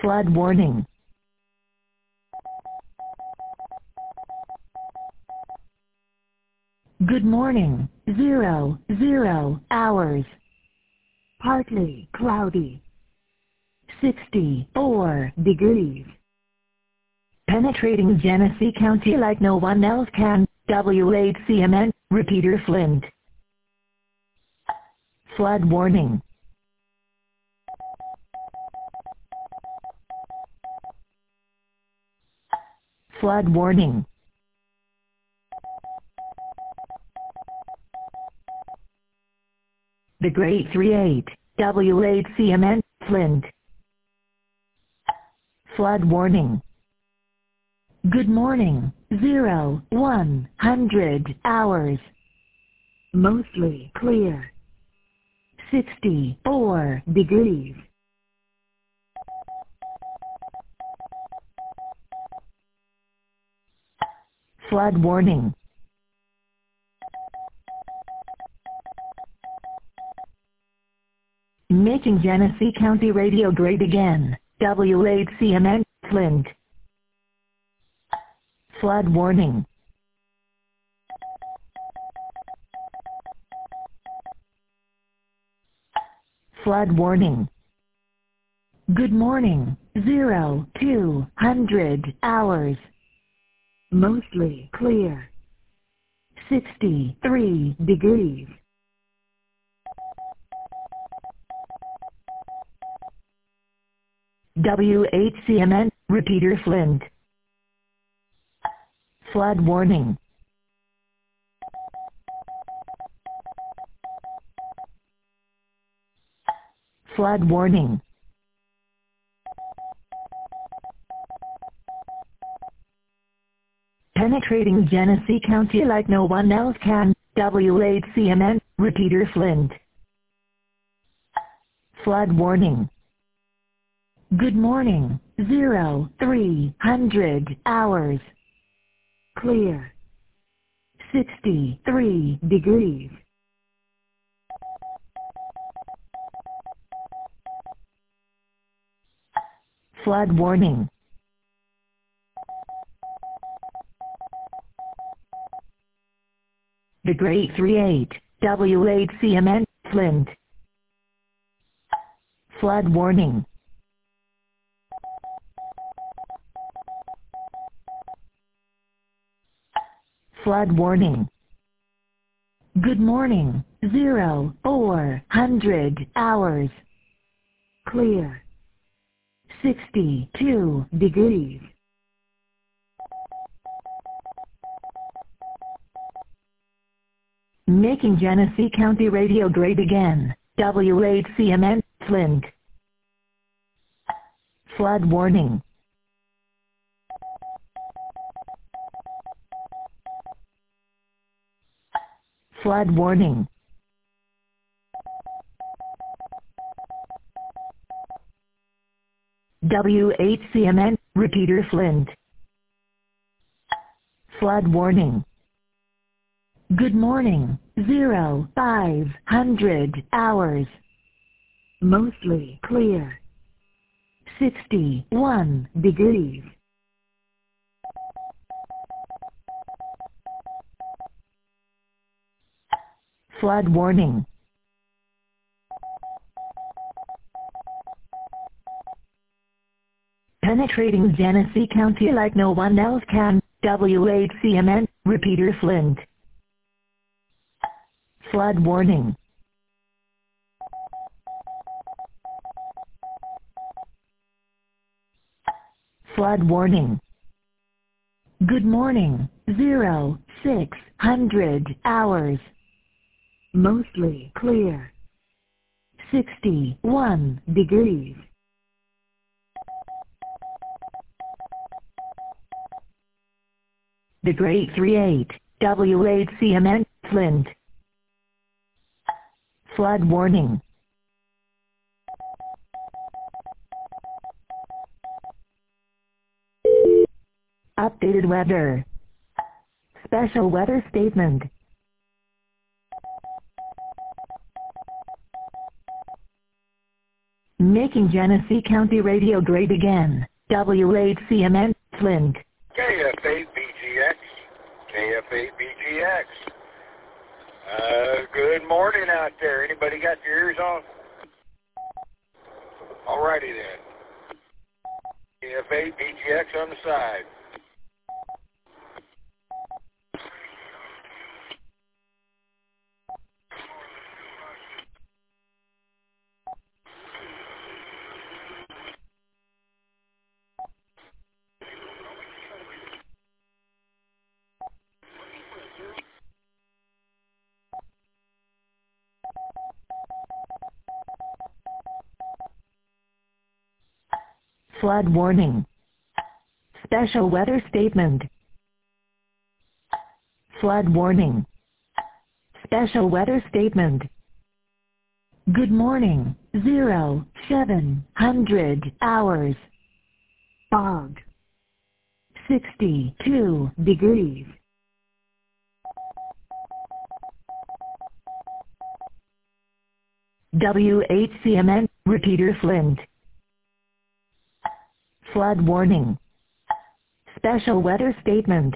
Flood warning. Good morning, 00 hours. Partly cloudy. 64 degrees. Penetrating Genesee County like no one else can. W8CMN, repeater Flint. Flood warning. Flood warning. The Great 38, W8CMN, Flint. Flood warning. Good morning, 0100 hours. Mostly clear. 64 degrees. Flood warning. Making Genesee County radio great again. W8CMN, Flint. Flood warning. Flood warning. Good morning, 0200 hours. Mostly clear. 63 degrees. W8CMN, repeater Flint. Flood warning. Flood warning. Penetrating Genesee County like no one else can. W8CMN, repeater Flint. Flood warning. Good morning, 0300 hours. Clear. 63 degrees. Flood warning. The Great 38, W8CMN, Flint. Flood warning. Flood warning. Good morning, 0400 hours. Clear. 62 degrees. Making Genesee County radio great again. W8CMN, Flint. Flood warning. Flood warning. W8CMN, repeater Flint. Flood warning. Good morning, 0500 hours. Mostly clear. 61 degrees. Flood warning. Penetrating Genesee County like no one else can. W8CMN, repeater Flint. Flood warning. Flood warning. Good morning, 0600 hours. Mostly clear. 61 degrees. The Great 38, W8CMN, Flint. Flood warning. Updated weather. Special weather statement. May Making Genesee County radio great again. W8CMN, Flint. KF8BGX. KF8BGX. Good morning out there. Anybody got your ears on? Alrighty then. KF8BGX on the side. Flood warning. Special weather statement. Flood warning. Special weather statement. Good morning, 0700 hours. Fog. 62 degrees. W8CMN, repeater Flint. Flood warning. Special weather statement.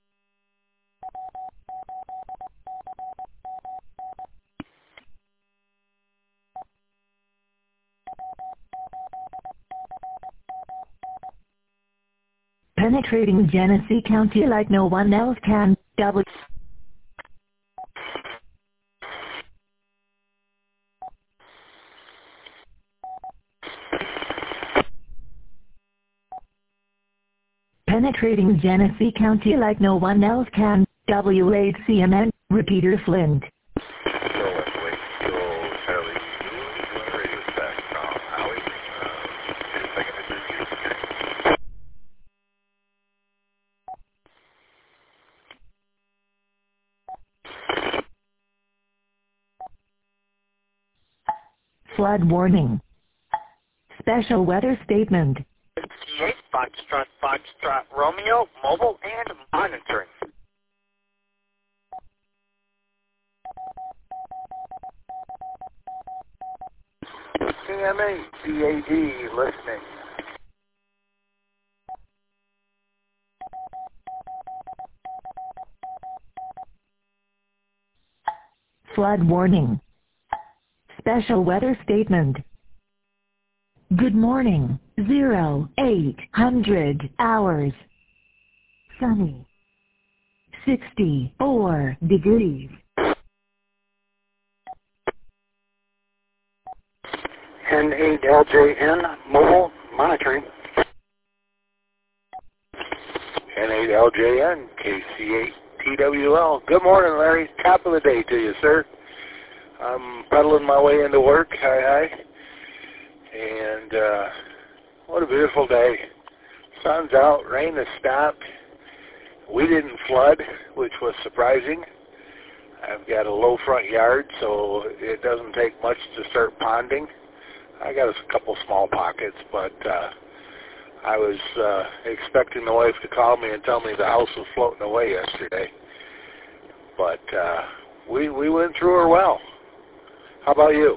Penetrating Genesee County like no one else can. Penetrating Genesee County like no one else can. W8CMN, repeater Flint. Flood warning. Special weather statement. 58 Foxtrot Romeo, mobile and monitoring. CMA, CAD, listening. Flood warning. Special weather statement. Good morning, 0800 hours. Sunny. 64 degrees. N8LJN, mobile, monitoring. N8LJN, KC8TWL. Good morning, Larry. Top of the day to you, sir. I'm pedaling my way into work. Hi. And what a beautiful day. Sun's out, rain has stopped. We didn't flood, which was surprising. I've got a low front yard, so it doesn't take much to start ponding. I got a couple small pockets, but I was expecting the wife to call me and tell me the house was floating away yesterday. But we went through her well. How about you?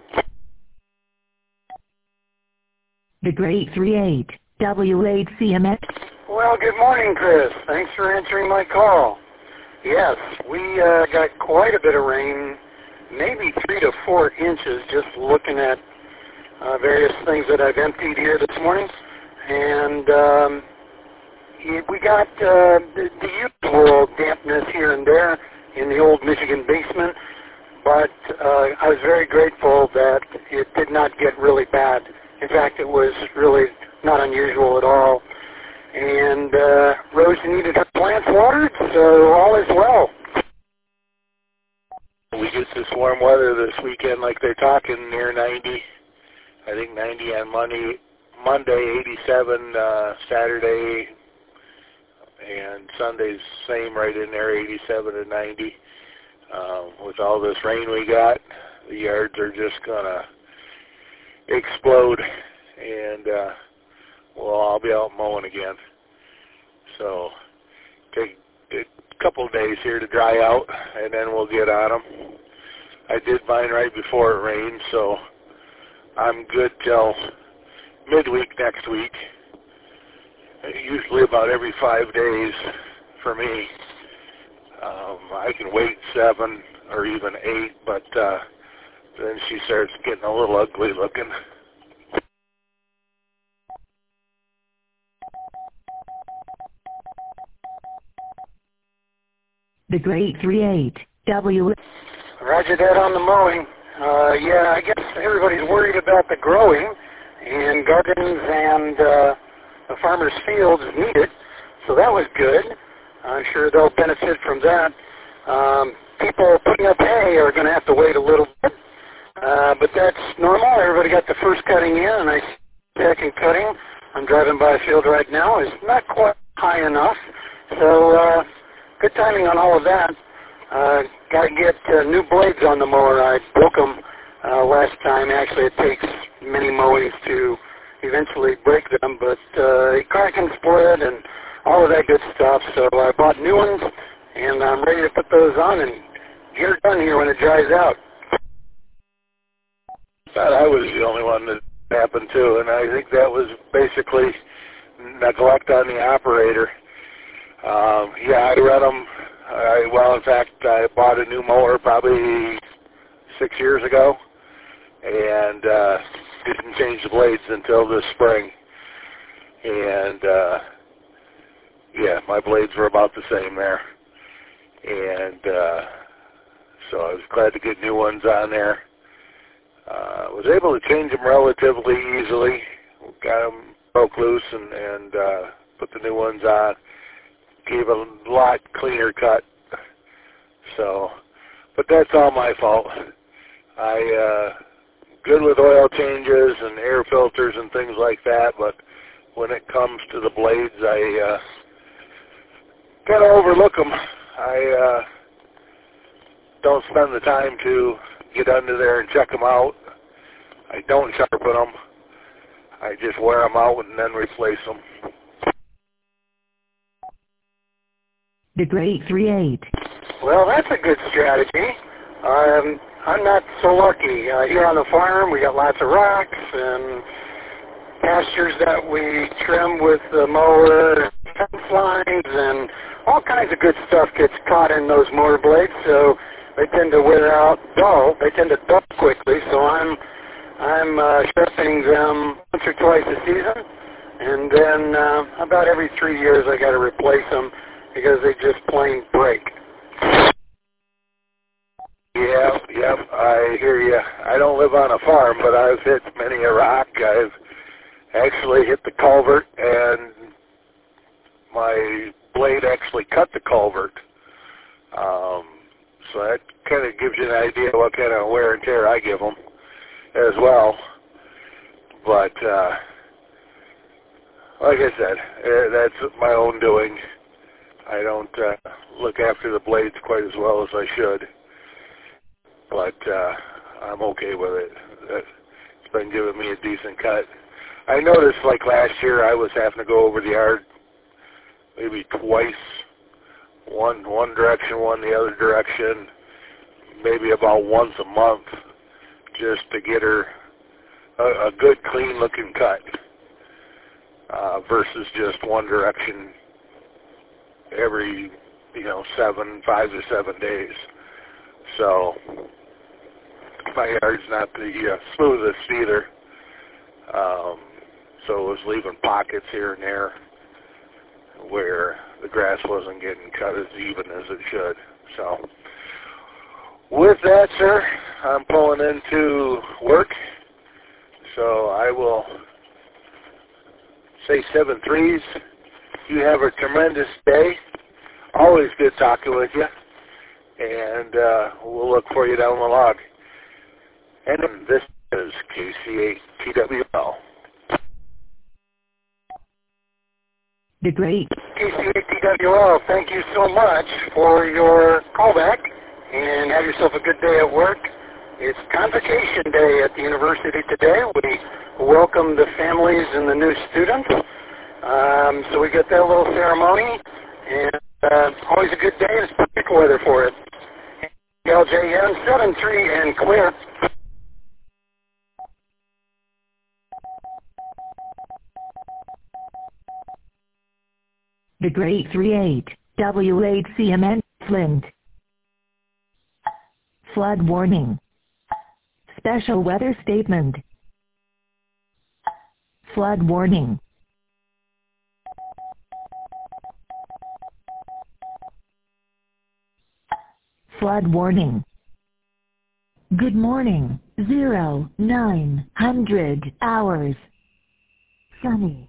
The Great 38, W8CMN. Well, good morning, Chris. Thanks for answering my call. Yes, we got quite a bit of rain, maybe 3 to 4 inches, just looking at various things that I've emptied here this morning. And we got the usual dampness here and there in the old Michigan basement, but I was very grateful that it did not get really bad. In fact, it was really not unusual at all. And Rose needed her plants watered, so all is well. We get this warm weather this weekend like they're talking, near 90. I think 90 on Monday, 87 Saturday, and Sunday's same right in there, 87 to 90. With all this rain we got, the yards are just going to explode, and we'll all be out mowing again. So take a couple of days here to dry out, and then we'll get on them. I did mine right before it rained, so I'm good till midweek next week. Usually about every 5 days for me. I can wait 7 or even 8, but then she starts getting a little ugly looking. The Great 38 W. Roger that on the mowing. Yeah, I guess everybody's worried about the growing, and gardens and the farmers' fields need it, so that was good. I'm sure they'll benefit from that. People putting up hay are going to have to wait a little bit, but that's normal. Everybody got the first cutting in, and I second cutting. I'm driving by a field right now. It's not quite high enough, so good timing on all of that. Got to get new blades on the mower. I broke them last time. Actually, it takes many mowings to eventually break them, but they crack and split and all of that good stuff. So I bought new ones, and I'm ready to put those on and get her done here when it dries out. Thought I was the only one that happened to, and I think that was basically neglect on the operator. Yeah, I read them. In fact, I bought a new mower probably 6 years ago, and didn't change the blades until this spring. And yeah, my blades were about the same there. And so I was glad to get new ones on there. Was able to change them relatively easily. Got them broke loose and put the new ones on. Gave a lot cleaner cut. So, but that's all my fault. I good with oil changes and air filters and things like that, but when it comes to the blades, I kind of overlook them. I don't spend the time to get under there and check them out. I don't sharpen them. I just wear them out and then replace them. The Great 38. Well, that's a good strategy. I'm not so lucky. Here on the farm, we got lots of rocks and pastures that we trim with the mower, fence lines, and all kinds of good stuff gets caught in those mower blades, so they tend to wear out dull. They tend to dull quickly, so I'm sharpening them once or twice a season, and then about every 3 years I got to replace them because they just plain break. Yep, I hear you. I don't live on a farm, but I've hit many a rock. I've actually hit the culvert, and my blade actually cut the culvert. So that kind of gives you an idea what kind of wear and tear I give them as well. But like I said, that's my own doing. I don't look after the blades quite as well as I should. But I'm okay with it. It's been giving me a decent cut. I noticed like last year I was having to go over the yard maybe twice, one direction, one the other direction, maybe about once a month, just to get her a good clean looking cut versus just one direction every 5 to 7 days. So my yard's not the smoothest either. So it was leaving pockets here and there where the grass wasn't getting cut as even as it should. So with that, sir, I'm pulling into work. So I will say 7-3s. You have a tremendous day. Always good talking with you. And we'll look for you down the log. And this is KC8TWL. The Great KC8TWL, thank you so much for your callback, and have yourself a good day at work. It's Convocation Day at the university today. We welcome the families and the new students. So we got that little ceremony, and always a good day, and it's perfect weather for it. LJN 7-3 and clear. The Great 38, W8CMN, Flint. Flood warning. Special weather statement. Flood warning. Flood warning. Good morning, 0900 hours. Sunny.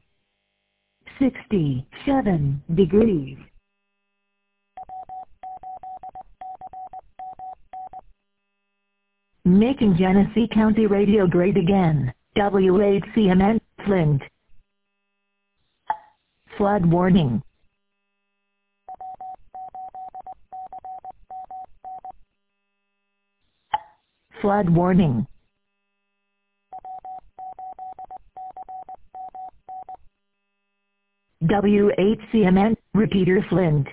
67 degrees. Making Genesee County Radio great again, W8CMN, Flint. Flood warning. Flood warning. W8CMN, repeater Flint.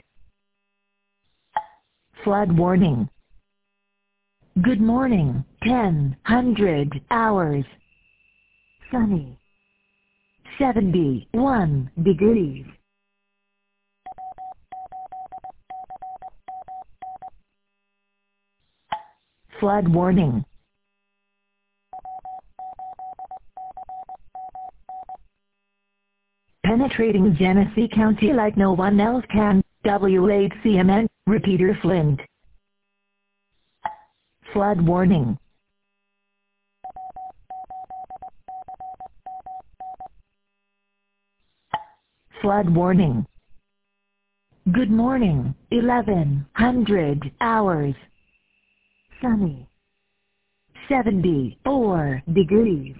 Flood warning. Good morning, 1000 hours. Sunny. 71 degrees. Flood warning. Penetrating Genesee County like no one else can, W8CMN, repeater Flint. Flood warning. Flood warning. Good morning, 1100 hours. Sunny. 74 degrees.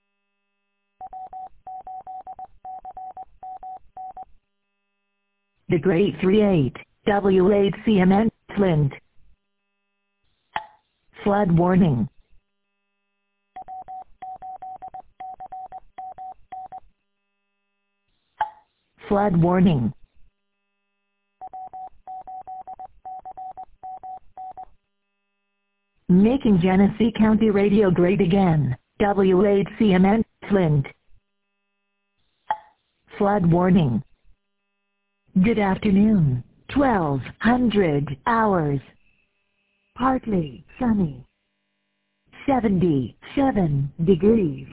The Great 38, W8CMN, Flint. Flood warning. Flood warning. Making Genesee County Radio great again, W8CMN, Flint. Flood warning. Good afternoon, 1200 hours. Partly sunny. 77 degrees.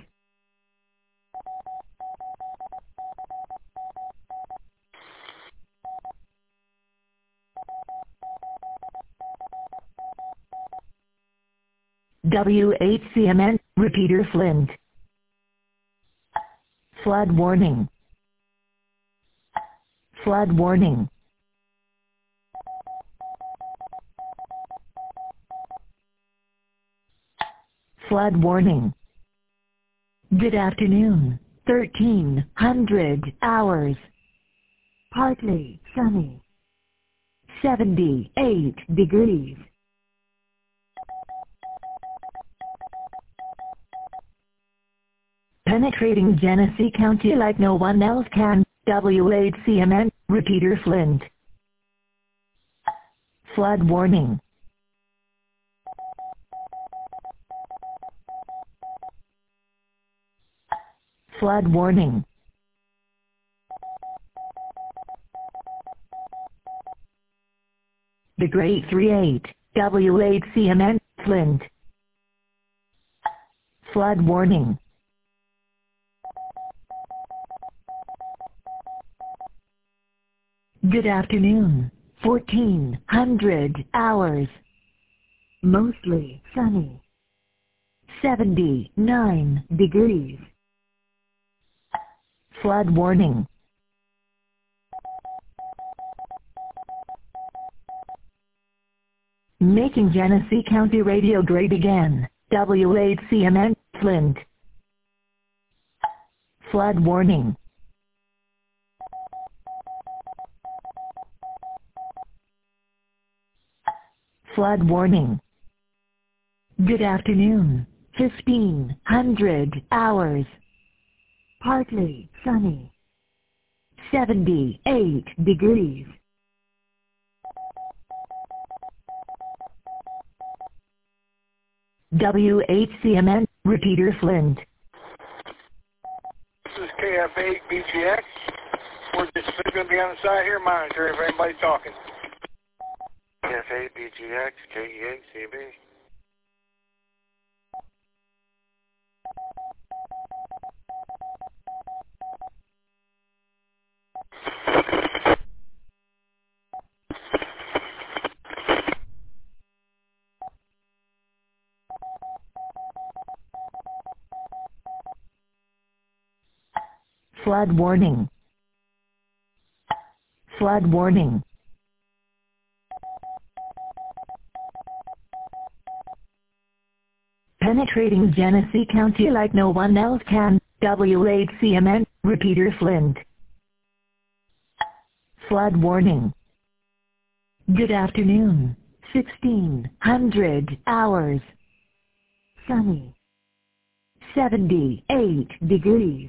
W8CMN, repeater Flint. Flood warning. Flood warning. Flood warning. Good afternoon, 1300 hours. Partly sunny. 78 degrees. Penetrating Genesee County like no one else can, W8CMN, repeater Flint. Flood warning. Flood warning. The Great 38, W8CMN, Flint. Flood warning. Good afternoon, 1400 hours. Mostly sunny. 79 degrees. Flood warning. Making Genesee County Radio great again, W8CMN, Flint. Flood warning. Flood warning. Good afternoon, 1500 hours. Partly sunny. 78 degrees. W8CMN, repeater Flint. This is KF8BGX, we're just going to be on the side here monitoring if anybody's talking. KFA, BGX, KEA, CB. Flood warning. Flood warning. Penetrating Genesee County like no one else can. W8CMN, repeater Flint. Flood warning. Good afternoon. 1600 hours. Sunny. 78 degrees.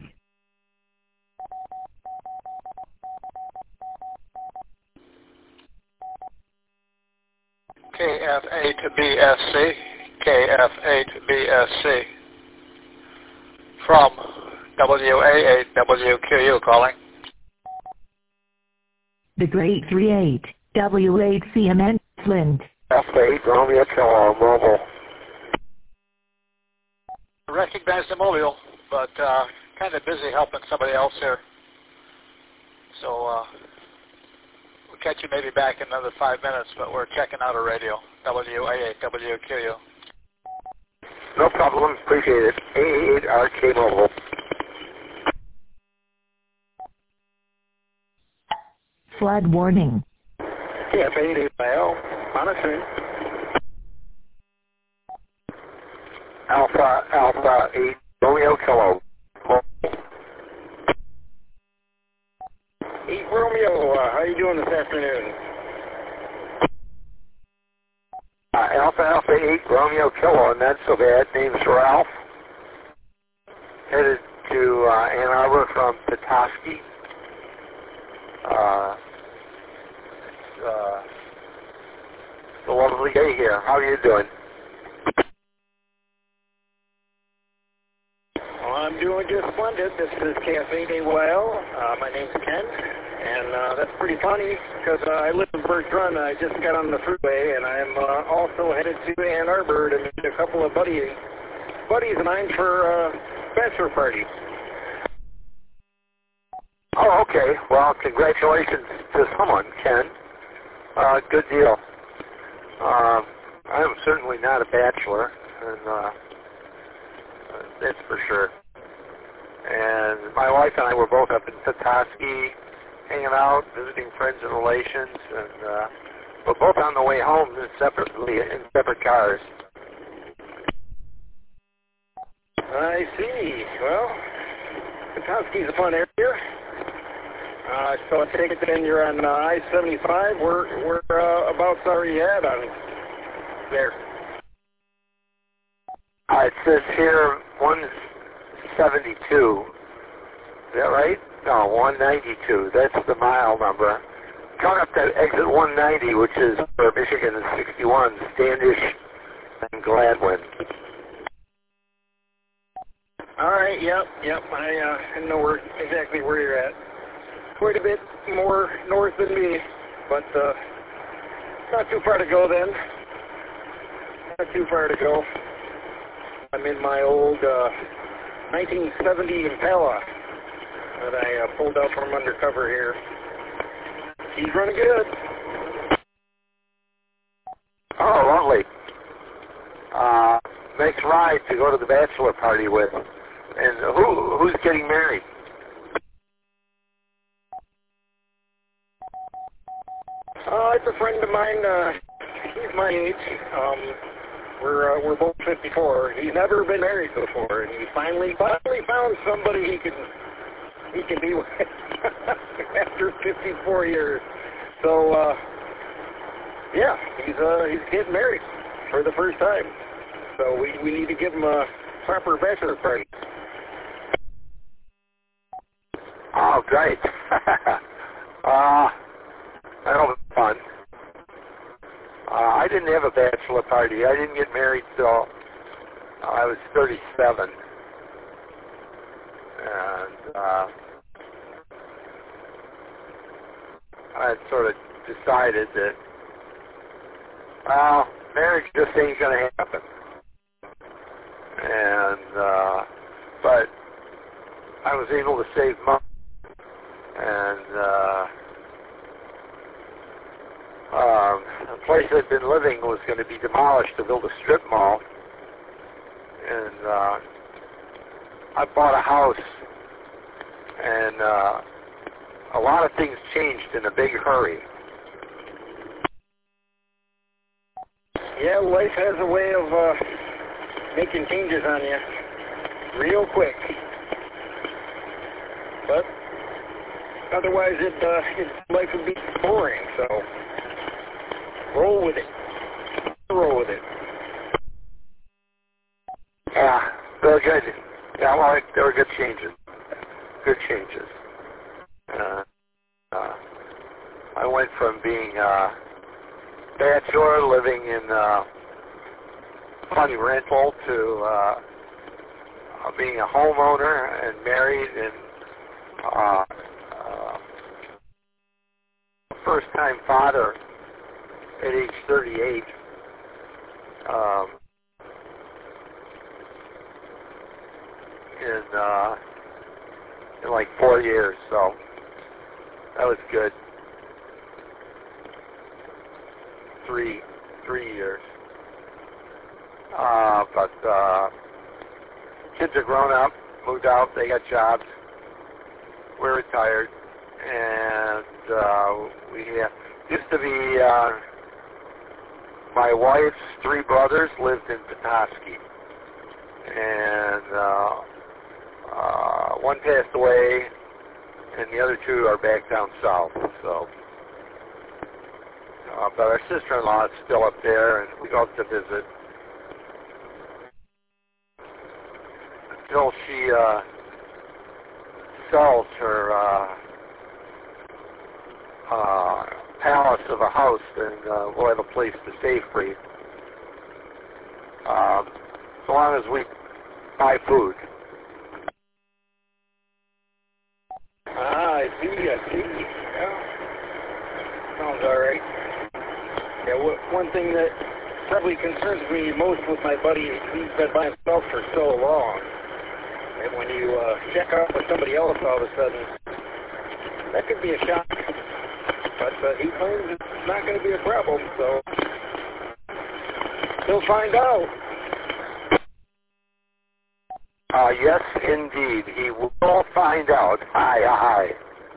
KFA to BSC. KFA to BSC. From WA8 WQU calling. The Great 38, W8CMN, Flint. F8, Romeo Kilo, mobile. Recognize the mobile, but kind of busy helping somebody else here. So we'll catch you maybe back in another 5 minutes, but we're checking out a radio. WA8 WQU. No problem, appreciate it. A8RK mobile. Flood warning. KF8 AL, monitoring. Alpha 8, Romeo Kilo. 8 Romeo, how you doing this afternoon? Alpha 8, Romeo Kilo, not so bad. Name's Ralph. Headed to Ann Arbor from Petoskey. It's a lovely day here. How are you doing? Well, I'm doing just splendid. This is KF8AYL. My name's Ken, and that's pretty funny because I live in Birch Run. I just got on the freeway, and I'm also headed to Ann Arbor to meet a couple of buddies of mine for a bachelor party. Oh, okay. Well, congratulations to someone, Ken. Good deal. I'm certainly not a bachelor, and that's for sure. And my wife and I were both up in Petoskey, hanging out, visiting friends and relations, and we're both on the way home separately in separate cars. I see. Well, Petoskey's a fun area. So I take it then you're on I-75. We're about sorry you had on there. It says here 172. Is that right? No, 192. That's the mile number. Coming up to exit 190, which is for Michigan and 61, Standish and Gladwin. All right. Yep. I know exactly where you're at. Quite a bit more north than me, but not too far to go then. Not too far to go. I'm in my old 1970 Impala that I pulled out from undercover here. He's running good. Oh, lovely. Nice ride to go to the bachelor party with. And who's getting married? It's a friend of mine. He's my age. We're both 54. He's never been married before, and he finally found somebody he can be with after 54 years. So yeah, he's getting married for the first time. So we need to give him a proper bachelor party. Oh, great. That'll be fun. I didn't have a bachelor party. I didn't get married till I was 37. And I sort of decided that, well, marriage just ain't going to happen. And, but I was able to save money. And the place I'd been living was going to be demolished to build a strip mall. And I bought a house, and a lot of things changed in a big hurry. Yeah, life has a way of making changes on you real quick. But otherwise, life would be boring. So roll with it. Roll with it. Yeah, they were good. Yeah, well, they were good changes. Good changes. I went from being a bachelor living in funny rental to being a homeowner and married and first-time father at age 38. In like 4 years, so that was good. Three years. But kids are grown up, moved out, they got jobs. We're retired, and we used to be my wife's 3 brothers lived in Petoskey, and one passed away, and the other 2 are back down south. So, but our sister-in-law is still up there, and we go up to visit until she sells her palace of a house, and we'll have a place to stay free. So long as we buy food. I see. Yeah. Sounds all right. Yeah, one thing that probably concerns me most with my buddy, he's been by himself for so long. And when you check out with somebody else all of a sudden, that could be a shock. But he claims it's not going to be a problem, so he'll find out. Yes, indeed. He will find out. Aye.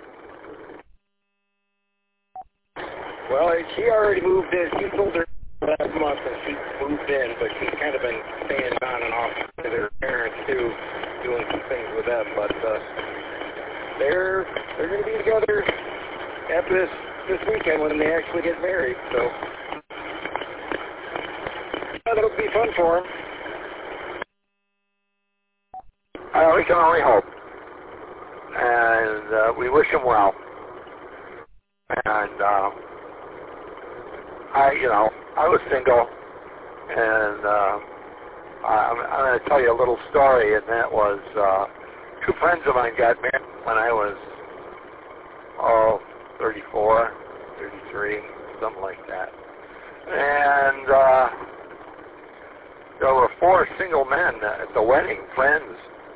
Well, she already moved in. She told her last month that she moved in, but she's kind of been staying on and off to their parents, too, doing some things with them. But they're going to be together after this weekend when they actually get married. So yeah, that'll be fun for them. We can only hope. And we wish them well. And I was single, and I'm going to tell you a little story, and that was 2 friends of mine got married when I was 34, 33, something like that. And there were 4 single men at the wedding, friends,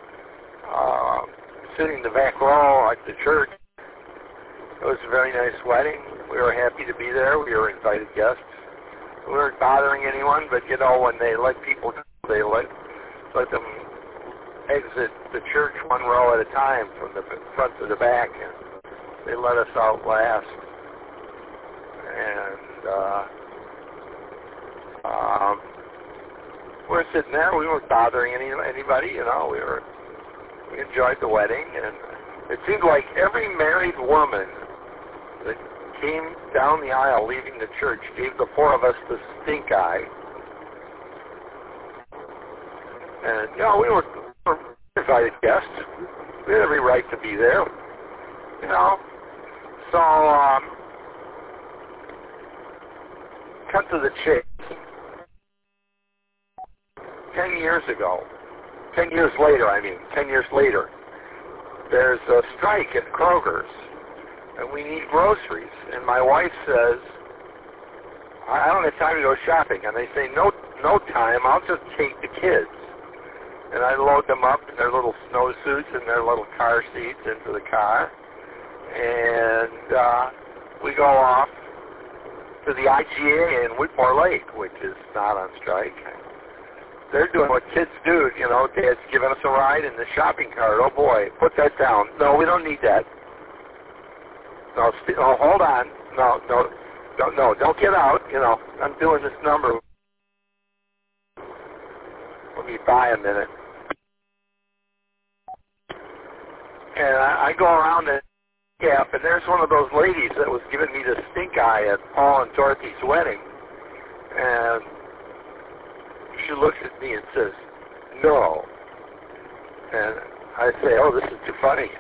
sitting in the back row at the church. It was a very nice wedding. We were happy to be there. We were invited guests. We weren't bothering anyone, but when they let people go, they let them exit the church 1 row at a time from the front to the back, and they let us out last. And we're sitting there. We weren't bothering anybody. We enjoyed the wedding, and it seemed like every married woman that came down the aisle leaving the church gave the 4 of us the stink eye. And, we were invited guests. We had every right to be there. So, cut to the chase. 10 years later, there's a strike at Kroger's. and we need groceries. And my wife says, I don't have time to go shopping. And they say, no time, I'll just take the kids. And I load them up in their little snowsuits and their little car seats into the car. And we go off to the IGA in Whitmore Lake, which is not on strike. They're doing what kids do, you know, Dad's giving us a ride in the shopping cart. Oh boy, put that down. No, we don't need that. No, hold on. No, don't get out. You know, I'm doing this number. Let me buy a minute. And I go around the gap, and there's one of those ladies that was giving me the stink eye at Paul and Dorothy's wedding. And she looks at me and says, no. And I say, oh, this is too funny.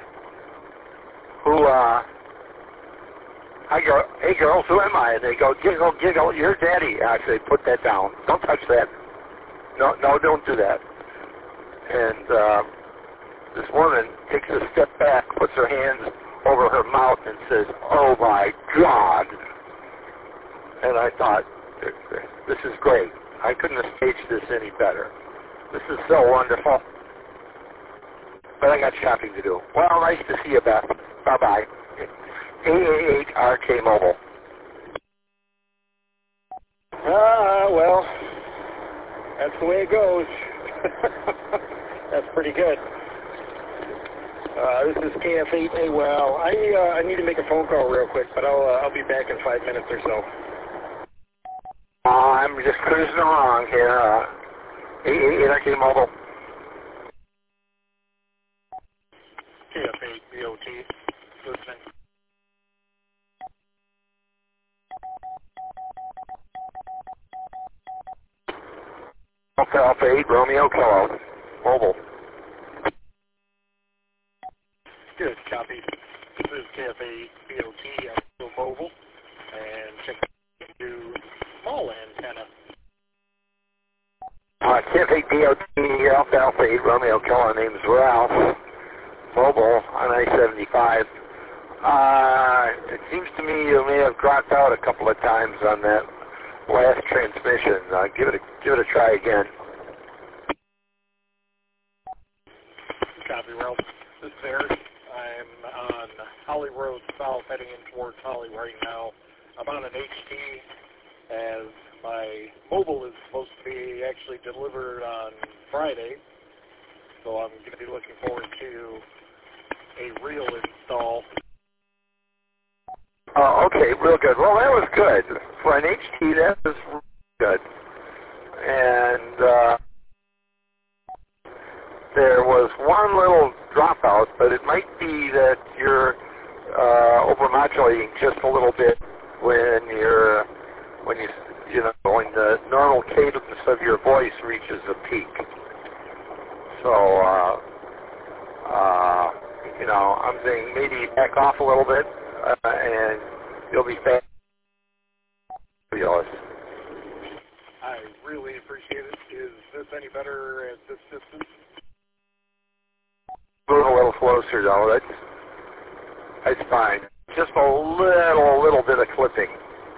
I go, hey girls, who am I? And they go, giggle, you're daddy. I say, put that down. Don't touch that. No, don't do that. And this woman takes a step back, puts her hands over her mouth and says, oh my God. And I thought, this is great. I couldn't have staged this any better. This is so wonderful. But I got shopping to do. Well, nice to see you, Beth. Bye-bye. 888-RK Mobile. Well, that's the way it goes. That's pretty good. This is KF8. Well, I need to make a phone call real quick, but I'll be back in 5 minutes or so. I'm just cruising along here. 888-RK Mobile. KF8 BOT. Listening. Alpha 8, Romeo Kilo. Mobile. Good, copy. This is KF8 BOT. I'm still mobile. And check to small antenna. KF8 BOT, Alpha 8, Romeo Kilo. Name's Ralph. Mobile on I-75. It seems to me you may have dropped out a couple of times on that last transmission. Give it a try again. Copy, Ralph. This is Eric. I'm on Holly Road South, heading in towards Holly right now. I'm on an HT, as my mobile is supposed to be actually delivered on Friday, so I'm going to be looking forward to a real install. Oh, okay, real good. Well, that was good. For an HT, that was good. And there was one little dropout, but it might be that you're overmodulating just a little bit when the normal cadence of your voice reaches a peak. So, I'm saying maybe back off a little bit, and you'll be fabulous. I really appreciate it. Is this any better at this distance? Move a little closer, though. That's fine. Just a little bit of clipping.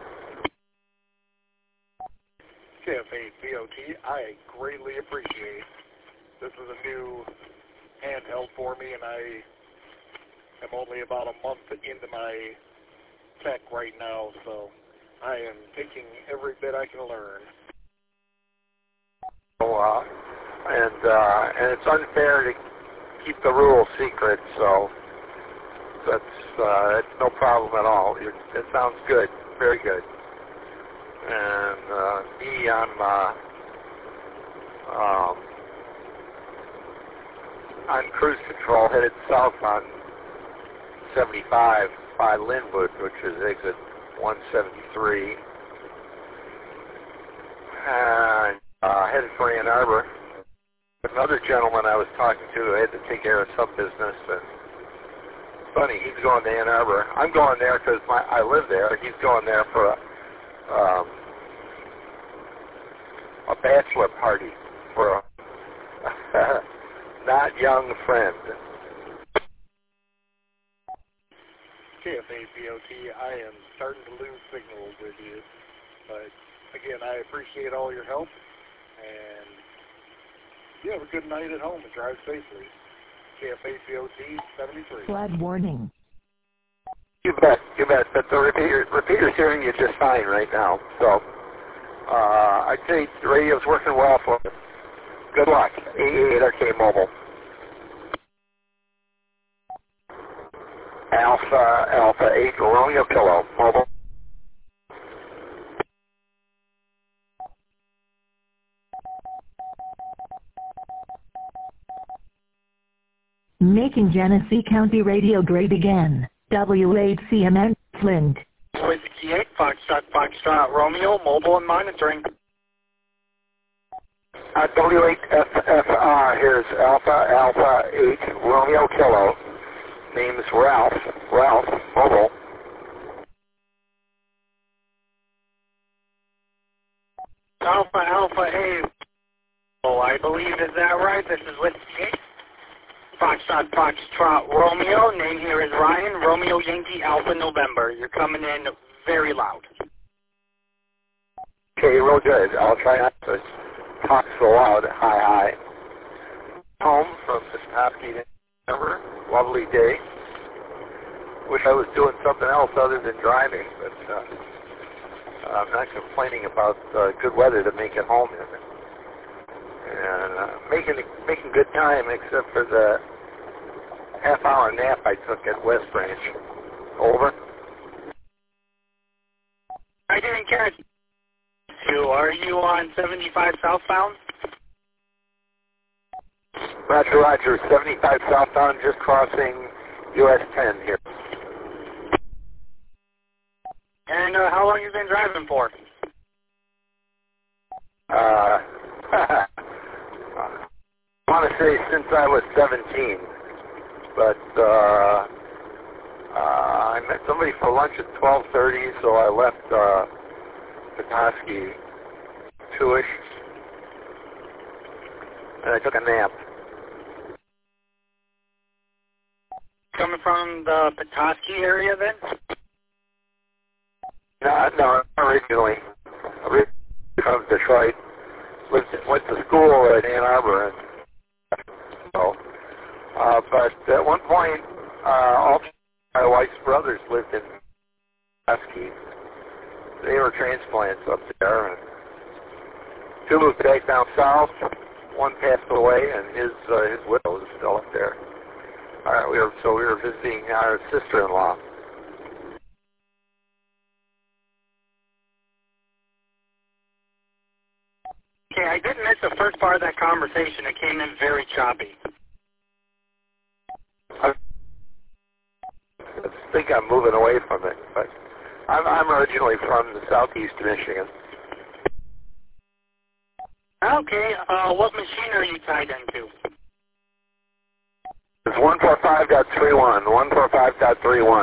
KF8 BOT, I greatly appreciate. This is a new handheld for me, and I am only about a month into my tech right now, so I am taking every bit I can learn. So, and it's unfair to keep the rules secret, so that's no problem at all. It sounds good, very good. And me, I'm on cruise control, headed south on 75 by Linwood, which is exit 173, and headed for Ann Arbor. Another gentleman I was talking to had to take care of some business, and it's funny, he's going to Ann Arbor. I'm going there because I live there. He's going there for a bachelor party for a not young friend. KFACOT. I am starting to lose signal with you, but again, I appreciate all your help, and you have a good night at home and drive safely. KFACOT 73. Flood warning. You bet. But the repeater's hearing you just fine right now. So I'd say the radio's working well for you. Good luck. 88RK Mobile. Alpha 8 Romeo Kilo Mobile. Making Genesee County radio great again. W8CMN, Flint. Whiskey 8, Foxtrot, Romeo, mobile and monitoring. W8FFR, here's Alpha 8 Romeo Kilo. Name's Ralph, mobile. Alpha 8. Oh, I believe, is that right? This is Whiskey 8. Foxtrot, Romeo. Name here is Ryan. Romeo Yankee Alpha November. You're coming in very loud. Okay, real good. I'll try not to talk so loud. Hi. Home from this Petoskey, November. Lovely day. Wish I was doing something else other than driving, but I'm not complaining about good weather to make it home in. And making good time, except for the half-hour nap I took at West Branch. Over. I didn't catch you. Are you on 75 southbound? Roger. 75 southbound, just crossing US 10 here. And how long you been driving for? I want to say since I was 17, but I met somebody for lunch at 12:30, so I left Petoskey 2-ish, and I took a nap. Coming from the Petoskey area then? No, originally from Detroit. Went to school at Ann Arbor, and so. But at one point, all my wife's brothers lived in Petoskey. They were transplants up there, and two moved back down south. One passed away, and his widow is still up there. All right, we were visiting our sister-in-law. Okay, I did miss the first part of that conversation. It came in very choppy. I think I'm moving away from it, but I'm originally from the southeast of Michigan. Okay, what machine are you tied into? It's 145.31, 145.31.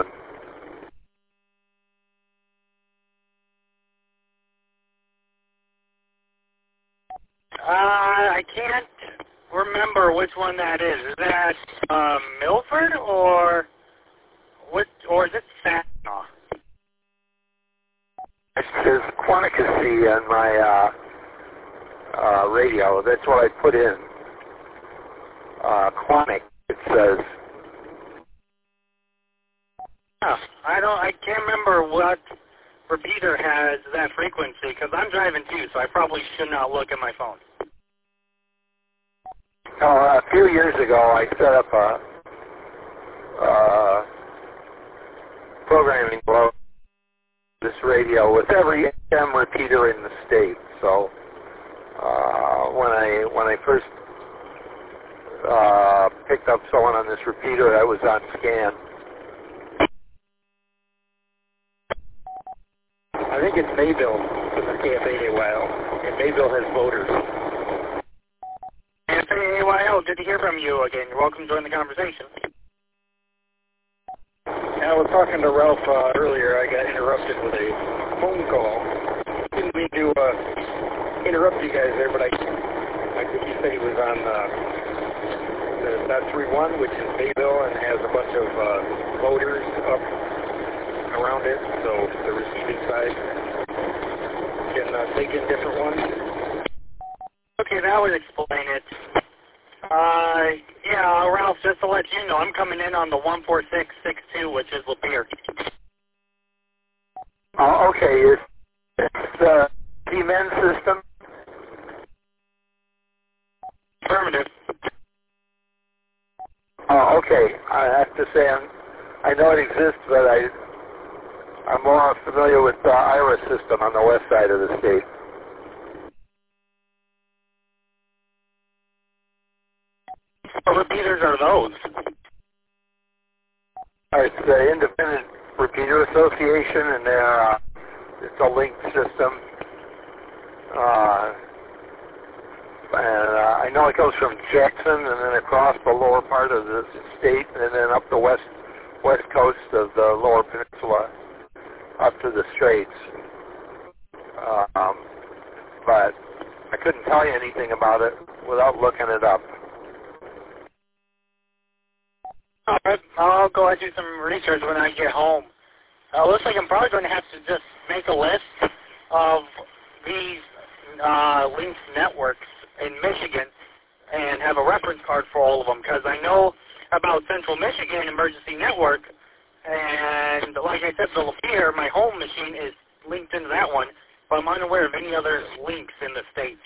I can't remember which one that is. Is that Milford or what? Or is it Saginaw? There's Quanticacy on my radio. That's what I put in. Quantic, it says. I can't remember what repeater has that frequency because I'm driving too, so I probably should not look at my phone. A few years ago, I set up a programming below this radio with every FM repeater in the state. So when I first picked up someone on this repeater, I was on scan. I think it's Mayville with the KFAAYL, and Mayville has voters. KFAAYL, good to hear from you again. You're welcome to join the conversation. I was talking to Ralph earlier. I got interrupted with a phone call. Didn't mean to interrupt you guys there, but I think he said he was on the .31, which is Mayville, and has a bunch of voters up around it, so the receiving side can take in different ones. Okay, that would explain it. Yeah, Ralph, just to let you know, I'm coming in on the 14662, which is Lapeer. Oh, okay. Is the T-Men system? Affirmative. Oh, okay. I have to say I know it exists, but I'm more familiar with the IRA system on the west side of the state. What repeaters are those? It's the Independent Repeater Association, and it's a linked system. And I know it goes from Jackson and then across the lower part of the state and then up the west coast of the lower peninsula up to the Straits. But I couldn't tell you anything about it without looking it up. All right, I'll go and do some research when I get home. Looks like I'm probably going to have to just make a list of these linked networks in Michigan and have a reference card for all of them, because I know about Central Michigan Emergency Network, and like I said, the Lapeer, my home machine, is linked into that one, but I'm unaware of any other links in the state.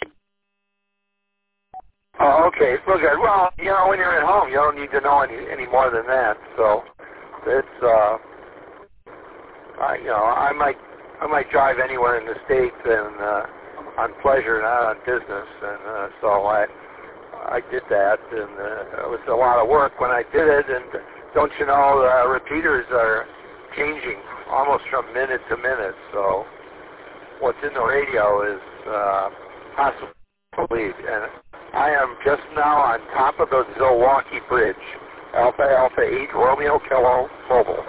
Oh, okay. Well, good. Well, when you're at home, you don't need to know any more than that. So it's I might drive anywhere in the states and on pleasure, not on business, and so I did that, and it was a lot of work when I did it. And don't you know, repeaters are changing almost from minute to minute. So what's in the radio is possibly, and I am just now on top of the Zilwaukee Bridge, Alpha Alpha 8 Romeo Kilo Mobile.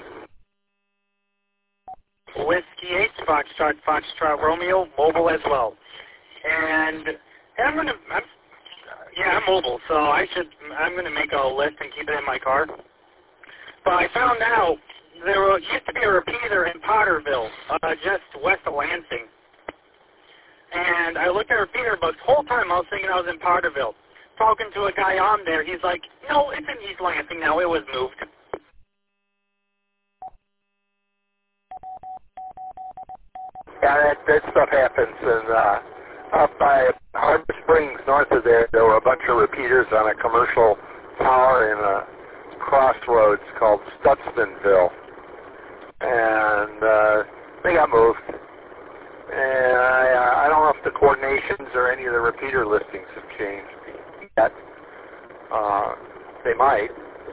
Whiskey 8 Foxtrot Romeo Mobile as well, and I'm mobile, so I'm gonna make a list and keep it in my car. But I found out there used to be a repeater in Potterville, just west of Lansing. And I looked at repeater books. The whole time I was thinking I was in Potterville. Talking to a guy on there, he's like, no, it's in East Lansing now. It was moved. Yeah, that stuff happens. And up by Harbor Springs, north of there were a bunch of repeaters on a commercial tower in a crossroads called Stutzmanville. And they got moved. And I don't know if the coordinations or any of the repeater listings have changed yet. They might.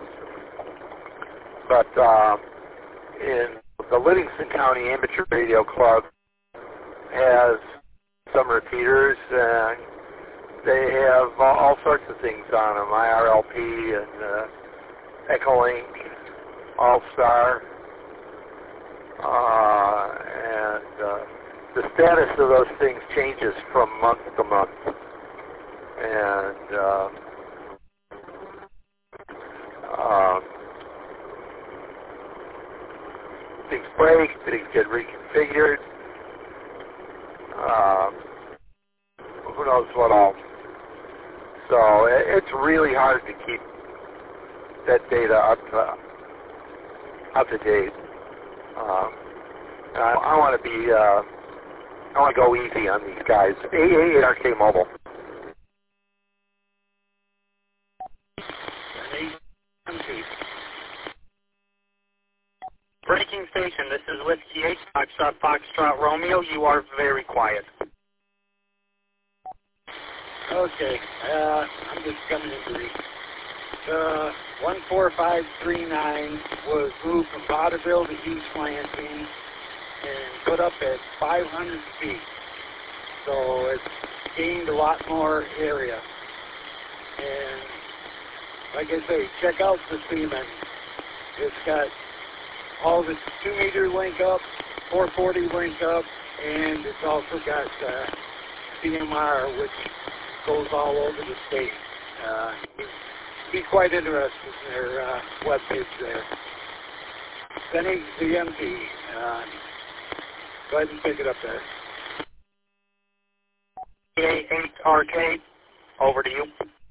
But in the Livingston County Amateur Radio Club has some repeaters, and they have all sorts of things on them, IRLP and Echolink, All-Star, and the status of those things changes from month to month. And things break, things get reconfigured. Who knows what all. So it's really hard to keep that data up to date. I want to be. I want to go easy on these guys. AA8RK Mobile. Breaking station. This is Whiskey 8 Foxtrot Romeo. You are very quiet. Okay, I'm just coming in brief. The 14539 was moved from Potterville to East Lansing and put up at 500 feet. So it's gained a lot more area. And like I say, check out the Seaman. It's got all the 2-meter link up, 440 link up, and it's also got CMR, which goes all over the state. Be quite interested in their webpage there. 10-8 Go ahead and pick it up there. 88RK, over to you.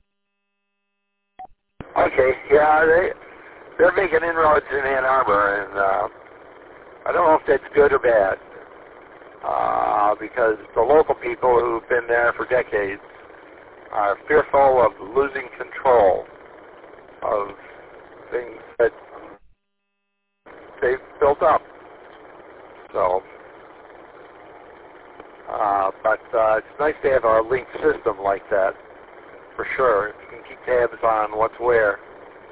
Okay, yeah, they're making inroads in Ann Arbor, and I don't know if that's good or bad, because the local people who've been there for decades are fearful of losing control of things that they've built up. So, but it's nice to have a linked system like that, for sure. You can keep tabs on what's where.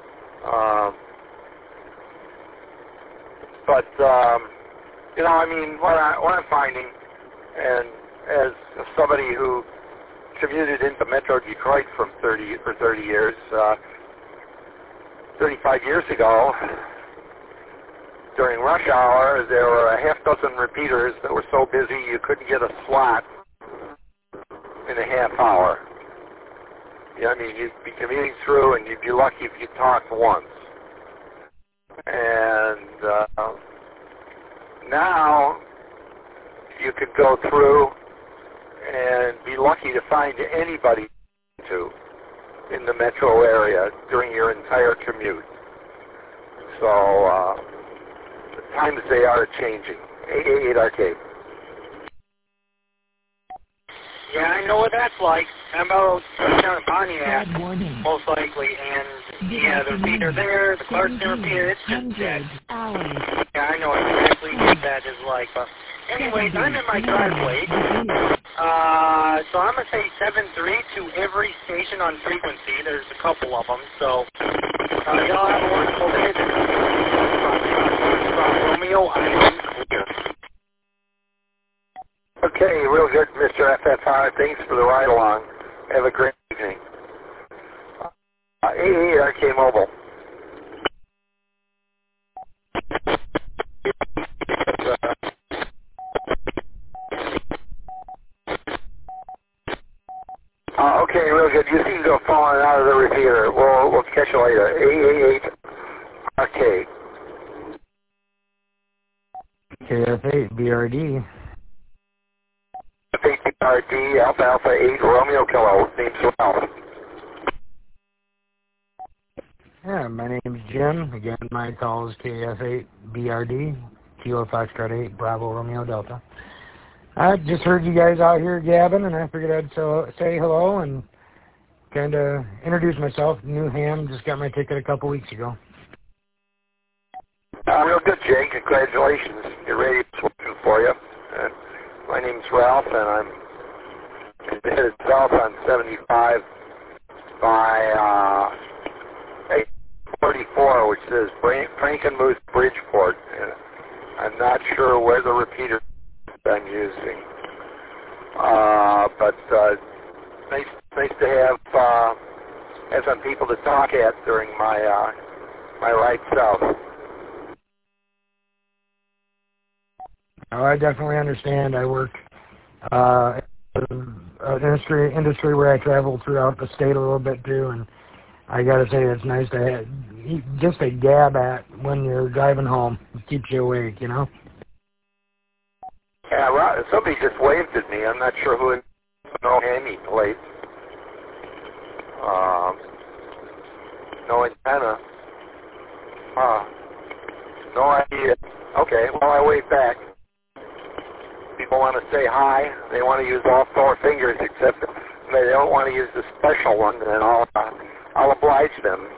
You know, I mean, what I'm finding, and as somebody who commuted into Metro Detroit from 30 years, 35 years ago, during rush hour, there were a half dozen repeaters that were so busy you couldn't get a slot in a half hour. Yeah, I mean, you'd be commuting through, and you'd be lucky if you talked once. And now you could go through and be lucky to find anybody to in the metro area during your entire commute. So the times they are changing. 888 RK. Yeah, I know what that's like. I'm about down in Pontiac, Bad warning. most likely, and yeah, the repeater there, the Clarkson repeater, it's just dead. Yeah, I know exactly what that is like. But anyways, I'm in my driveway, so I'm going to say 7-3 to every station on frequency. There's a couple of them, so y'all have a wonderful day. From Romeo, I'm clear. Okay, real good, Mr. FFR. Thanks for the ride along. Have a great evening. 88 RK Mobile. Okay, real good. You seem to have fallen out of the repeater. We'll catch you later. 888 RK. KF8 BRD. RD Alpha 8 Romeo Kilo. Name's Ralph. Yeah, my name's Jim. Again, my call is KF8 BRD, Kilo Foxtrot 8 Bravo Romeo Delta. I just heard you guys out here gabbing, and I figured I'd say hello and kind of introduce myself. New ham, just got my ticket a couple weeks ago. Real good, Jay. Congratulations. Your radio's working for you. And my name's Ralph, and I'm headed south on 75 by 844, which says Frankenmuth Bridgeport. And I'm not sure where the repeater I'm using, but nice to have some people to talk at during my ride south. Oh, I definitely understand. I work in industry where I travel throughout the state a little bit too, and I got to say it's nice to have just a gab at when you're driving home. It keeps you awake, you know. Yeah, somebody just waved at me. I'm not sure who it is. No hammy plate. No antenna. No idea. Okay, well, I wave back. People want to say hi. They want to use all four fingers, except they don't want to use the special one, and I'll oblige them.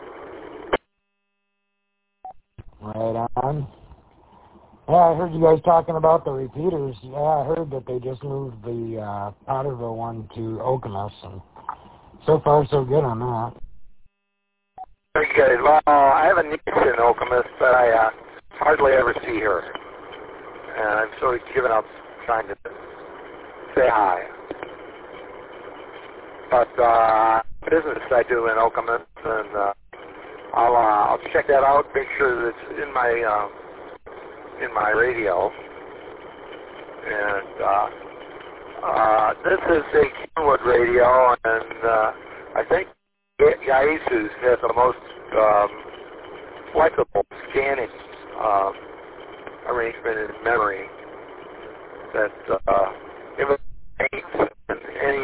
Right on. Yeah, I heard you guys talking about the repeaters. Yeah, I heard that they just moved the Potterville one to Okemos, and so far so good on that. Very good. Well, I have a niece in Okemos, but I hardly ever see her. And I'm sort of giving up trying to say hi. But business I do in Okemos, and I'll check that out, make sure that it's in my radio. And this is a Kenwood radio, and I think Yaesu's has the most flexible scanning arrangement in memory that if banks and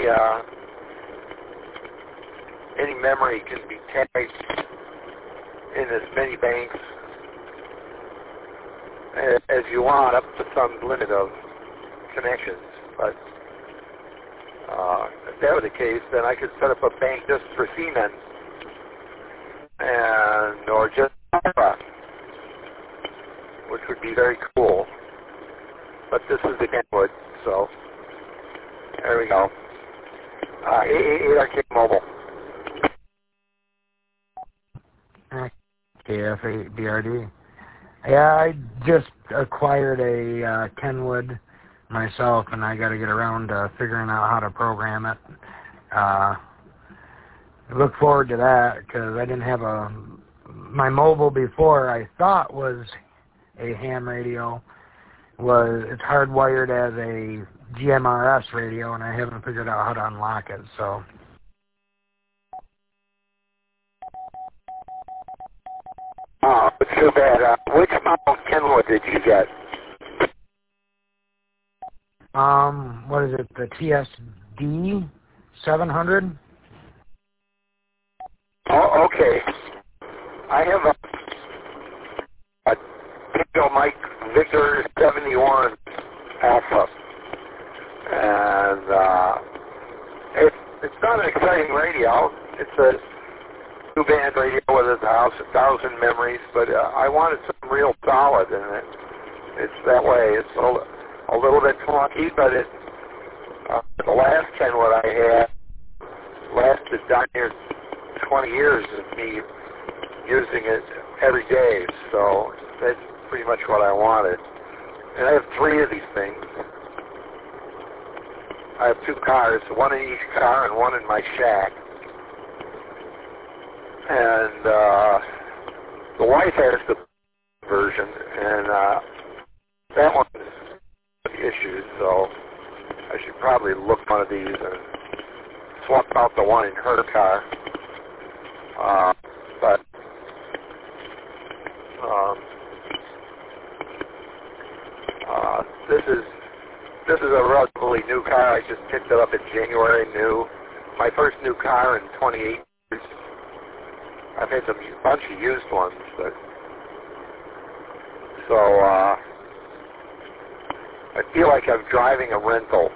any memory can be tagged in as many banks as you want, up to some limit of connections. But if that were the case, then I could set up a bank just for Siemens or just Alpha, which would be very cool. But this is the Kenwood, so there we go. 8RK Mobile. KF8BRD. Yeah, I just acquired a Kenwood myself, and I got to get around to figuring out how to program it. I look forward to that because I didn't have my mobile before I thought was a ham radio. It's hardwired as a GMRS radio, and I haven't figured out how to unlock it. So. Oh, it's too bad. Which model Kenwood did you get? What is it? The TSD 700? Oh, okay. I have a Pinto Mike Victor 71 Alpha, and it's not an exciting radio. It's a two-band radio with 1,000 memories, but I wanted something real solid, and it's that way. It's a little bit clunky, but the last Kenwood I had lasted down near 20 years of me using it every day, so that's pretty much what I wanted. And I have 3 of these things. I have 2 cars, one in each car and one in my shack. And the wife has the version, and that one's issues, so I should probably look one of these and swap out the one in her car. But this is a relatively new car. I just picked it up in January, new. My first new car in 28 years. I've had a bunch of used ones, but so I feel like I'm driving a rental.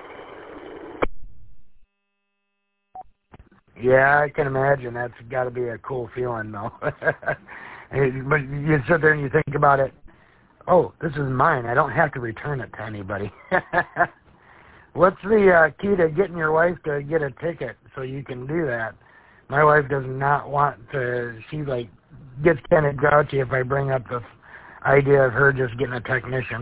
Yeah, I can imagine. That's got to be a cool feeling, though. But you sit there and you think about it. Oh, this is mine. I don't have to return it to anybody. What's the key to getting your wife to get a ticket so you can do that? My wife does not want to. She gets kind of grouchy if I bring up the idea of her just getting a technician.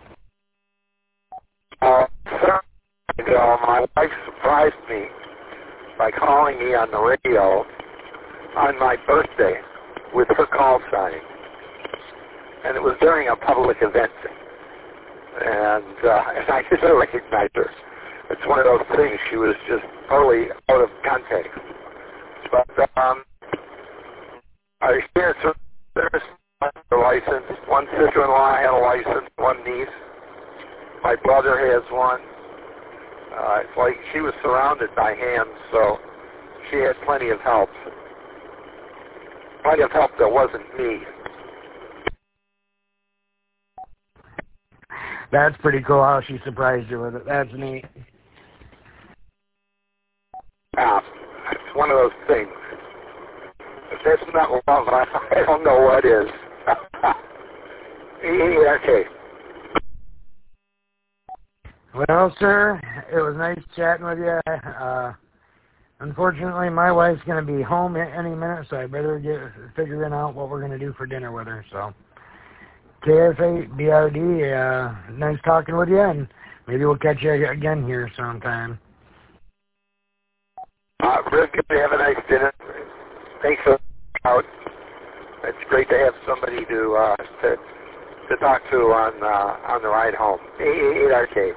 My wife surprised me by calling me on the radio on my birthday with her call sign. And it was during a public event. And I didn't recognize her. It's one of those things. She was just totally out of context. But I experienced a license. One sister-in-law had a license, one niece. My brother has one. It's like she was surrounded by hams, so she had plenty of help. Plenty of help that wasn't me. That's pretty cool how she surprised you with it. That's neat. It's one of those things. If that's not love, I don't know what is. Okay. Well, sir, it was nice chatting with you. Unfortunately, my wife's going to be home any minute, so I better get figuring out what we're going to do for dinner with her. So, KF8BRD, nice talking with you, and maybe we'll catch you again here sometime. Really good to have a nice dinner. Thanks for out. It's great to have somebody to talk to on the ride home. 8RK.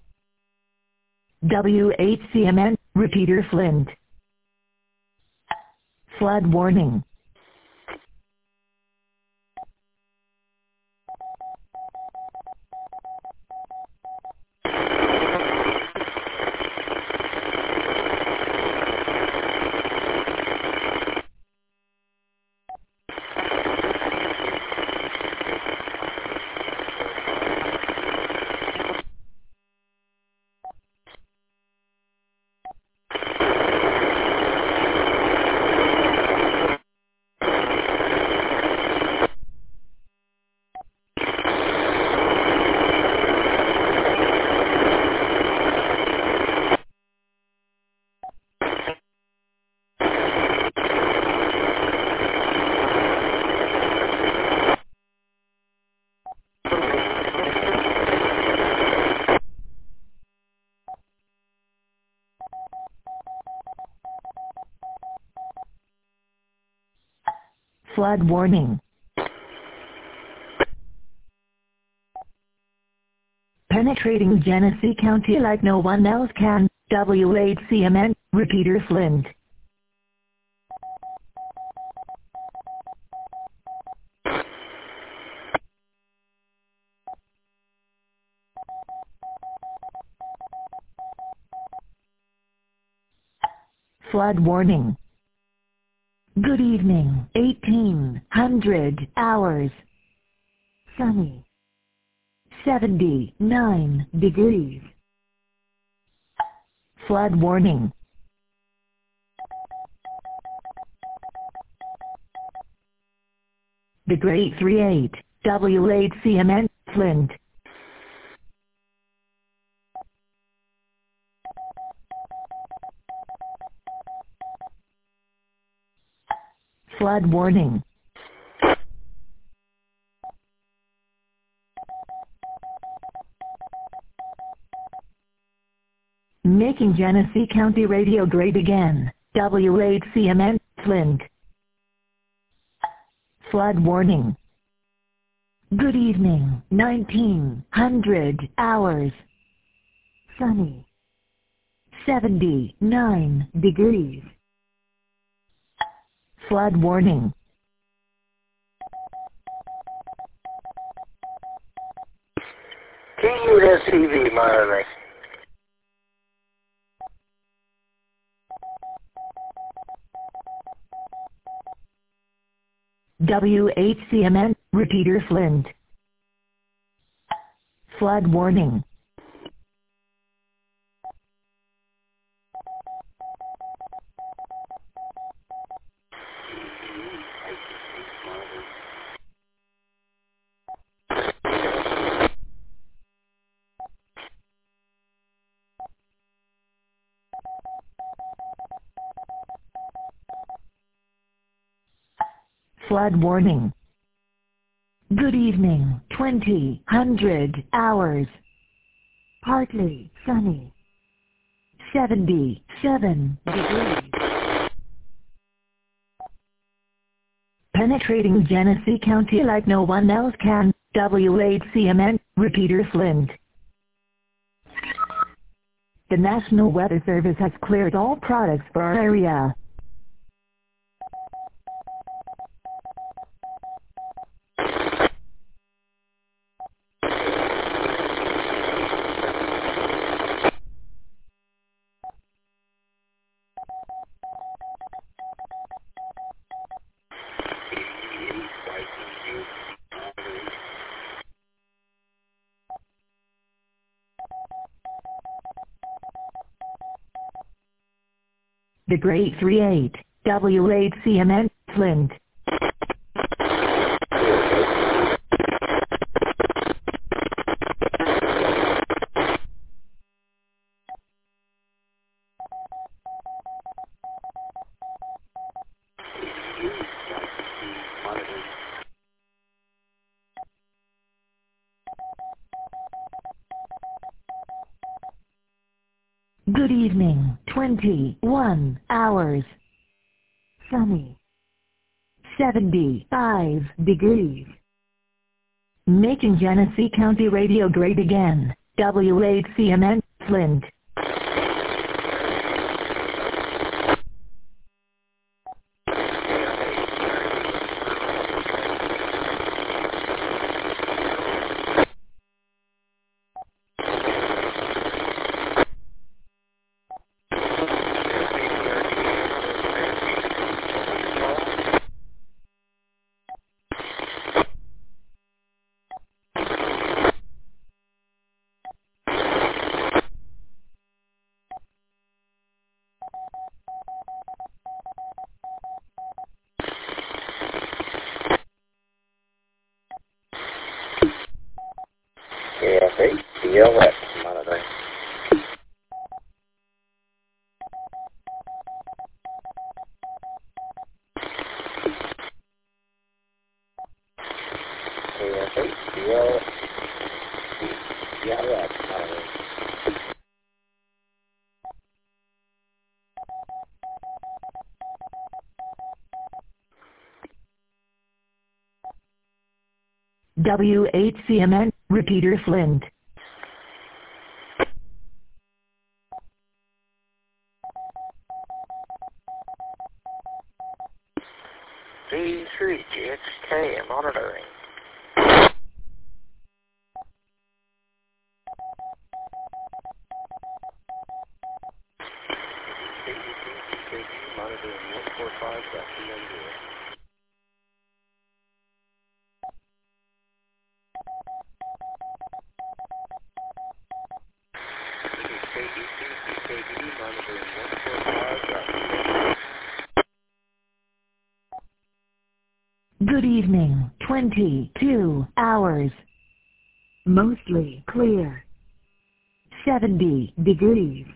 W8CMN, Repeater Flint. Flood warning. Flood warning. Penetrating Genesee County like no one else can. WHCMN, Repeater Flint. Flood warning. Good evening, 1800 hours. Sunny. 79 degrees. Flood warning. The Great 38, WHCMN, Flint. Flood warning. Making Genesee County radio great again. WHCMN, Flint. Flood warning. Good evening, 1900 hours. Sunny. 79 degrees. Flood warning. KUSCV monitoring. WHCMN, Repeater Flint. Flood warning. Flood warning. Good evening, 2000 hours. Partly sunny. 77 degrees. Penetrating Genesee County like no one else can. WHCMN, Repeater Flint. The National Weather Service has cleared all products for our area. The Great 38, WHCMN, Flint. Good evening, 21 hours. Sunny. 75 degrees. Making Genesee County radio great again. WHCMN, Flint. VLX monitoring. KF8 VLX monitoring. W8CMN, repeater Flint. V3GXK monitoring. KUT monitoring 145.210. Good evening, 22 hours. Mostly clear. 70 degrees.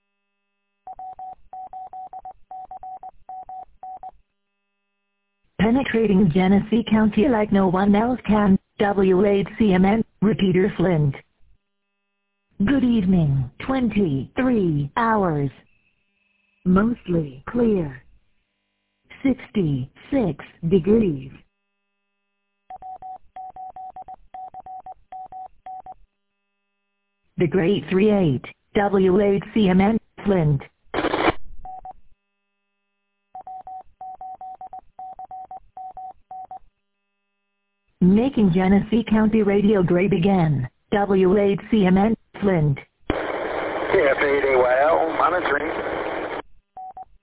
Penetrating Genesee County like no one else can. W8CMN, repeater Flint. Good evening, 23 hours. Mostly clear. 66 degrees. The Great 38, W8CMN, Flint. Making Genesee County radio great again. W8CMN, Flint. KF8AYL monitoring.